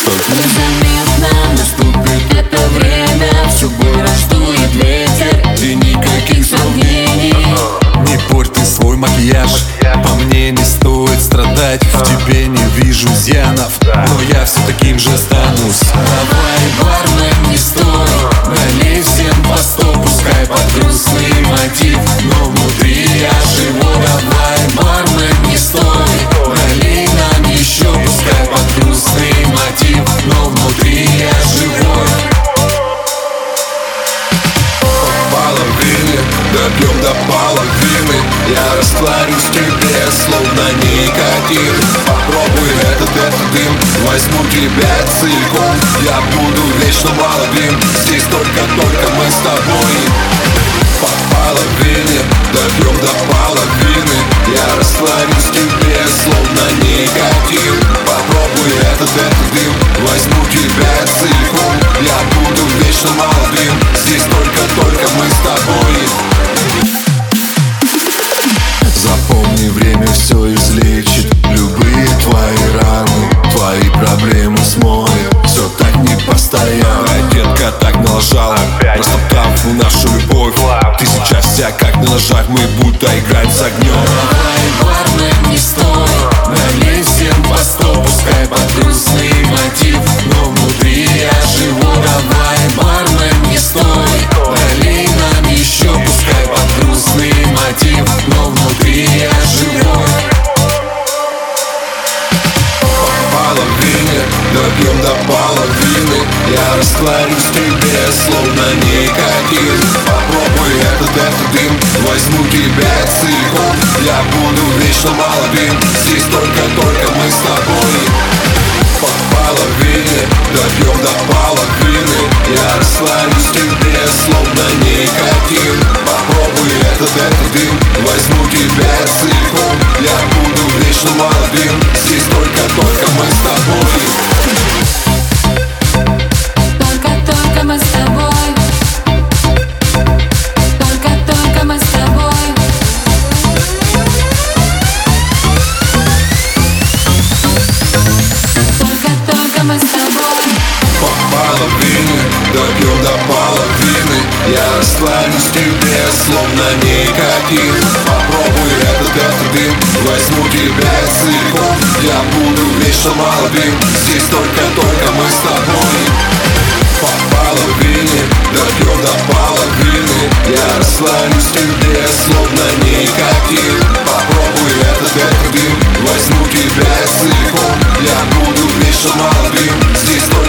Незаметно наступит это время, всю боль раздует ветер, и никаких сомнений. Не порть свой макияж, по мне не стоит страдать. В тебе не вижу зянов, но я все таким же останусь. Давай, бармен, не стой, налей всем по сто, пускай под грустный мотив, но внутри я живу. Давай, бармен, не стой, налей нам еще, пускай под грустный мотив, но внутри я живой. Половины, допьем до половины, я растворюсь в тебе, словно никотин. Попробуй этот дым, возьму тебя целиком, я буду вечно молодым. Здесь только мы с тобой. По половине, допьем до половины, я растворюсь в тебе, словно никотин. Попробуй этот дым, возьму тебя целиком, я буду вечно молодым. Здесь только мы с тобой. Запомни, время все излечит любые твои раны, твои проблемы смоет. Все так не постоянно, детка так налажала, растоптав нашу любовь. Ты сейчас вся как на ножах, мы будто играем с огнем. Давай, бармен, не стой, налей всем по сто, пускай под грустный мотив, но внутри я живу. Давай, бармен, не стой, налей нам еще, пускай под грустный мотив, но внутри я живой. Половине, допьем до половины, я растворюсь в тебе, словно никотин. Попробуй этот дым, возьму тебя целиком, я буду вечно молодым. Здесь только мы с тобой. По половине, допьем до половины, я растворюсь в тебе, словно никотин. Попробуй этот дым, возьму тебя целиком, я буду вечно молодым. Здесь только мы с тобой. Только мы с тобой. Только мы с тобой. Только мы с тобой. По половине, допьем до половины, я растворюсь в тебе, словно никотин. Попробуй этот дым, возьму тебя целиком, я буду вечно молодым. Здесь только мы с тобой. По половине, допьем до половины, я растворюсь в тебе, словно никотин. Попробуй этот дым, возьму тебя целиком, я буду вечно молодым. Здесь только